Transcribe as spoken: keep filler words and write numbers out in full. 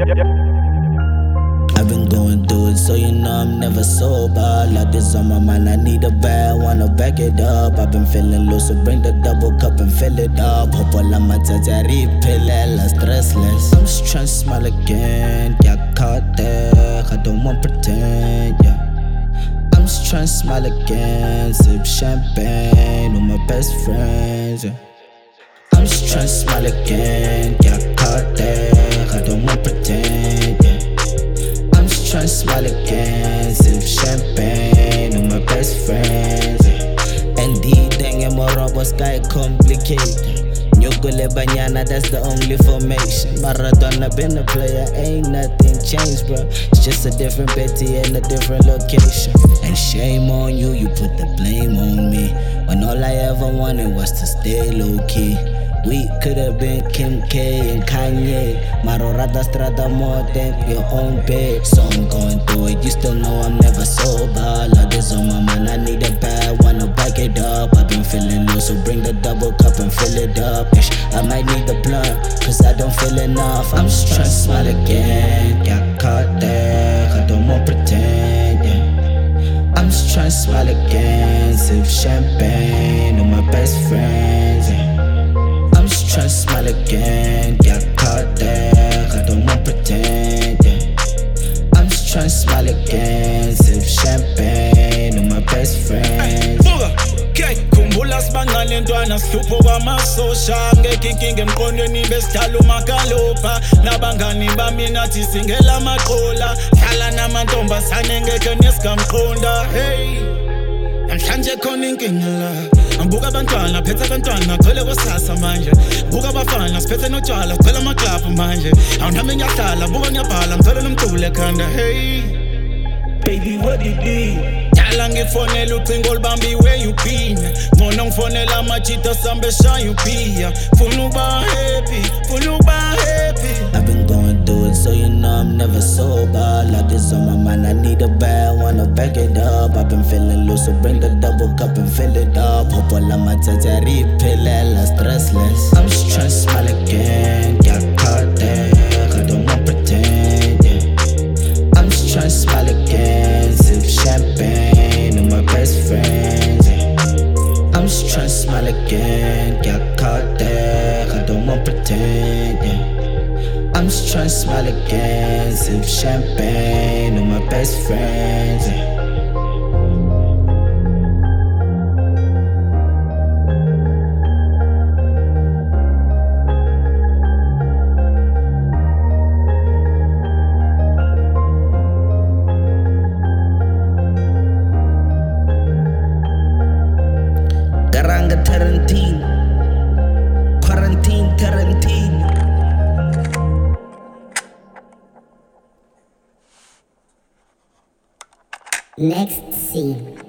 I've been going through it, so you know I'm never sober. Lot this on my mind, I need a bad, wanna back it up. I've been feeling low, so bring the double cup and fill it up. Hope all I'm repeat, stressless. I'm just tryna smile again, yeah, caught there. I don't want pretend, yeah. I'm just tryna smile again, sip champagne with my best friends, yeah. I'm just tryna smile again, yeah, caught there. I don't want pretend, yeah. I'm just tryna smile again, sip champagne with my best friends, yeah. And the thing in my rubber sky complicated. Nyugule banyana, that's the only formation. Maradona been a player, ain't nothing changed, bro. It's just a different Betty and a different location. And shame on you, you put the blame on me, when all I ever wanted was to stay low-key. We could've been Kim K and Kanye. Marorada strada more than your own bed. So I'm going through it, you still know I'm never sober. Love this on my mind, I need a bad, wanna back it up. I've been feeling low, so bring the double cup and fill it up. Ish, I might need the blunt, cause I don't feel enough. I'm just tryna smile again, got caught there, I don't want pretend, yeah. I'm just tryna smile again, sip champagne with my best friends, yeah. I'm just tryna smile again, got caught there, I don't want pretend, yeah. I'm just tryna smile again, sip champagne with my best friends. Okay, khumbula sibancane ntwana sihlupho kwamasosha ngeke inkinga emqondweni besidala umagalopha nabangani bami nathi singela amaqola hlala namantombazane ngeke nesigamqonda. Hey, namhlanje khona inkinga la, ngibuka abantwana phethe abantwana gcwele kwesasa manje. Buka abafana siphethe notshwala sicela amaklaphu manje. Awuhambe ngiyahlala buka ngiyabhala ngithole nomculo ekhanda. Hey baby, what it be? Dala ngifonela ucingo olubambiwe yupina, ngona ngifonela amajita sambe shaya uphiya. Funa uba happy, funa uba happy. I've been going through it, so you know I'm never sober. Lot this on my mind, I need a bad, wanna back it up. I've been feeling low, so bring the double cup and fill it up. Hope all I'm repeat, stressless. I'm just tryna smile again, got caught there, I don't want pretend, yeah. I'm just tryna smile again, sip champagne with my best friends, yeah. I'm just tryna smile again, got caught there, I don't want pretend, yeah. I'm just tryna smile again, sip champagne with my best friends, yeah. Garanga Tarantine, quarantine Tarantine. Next scene.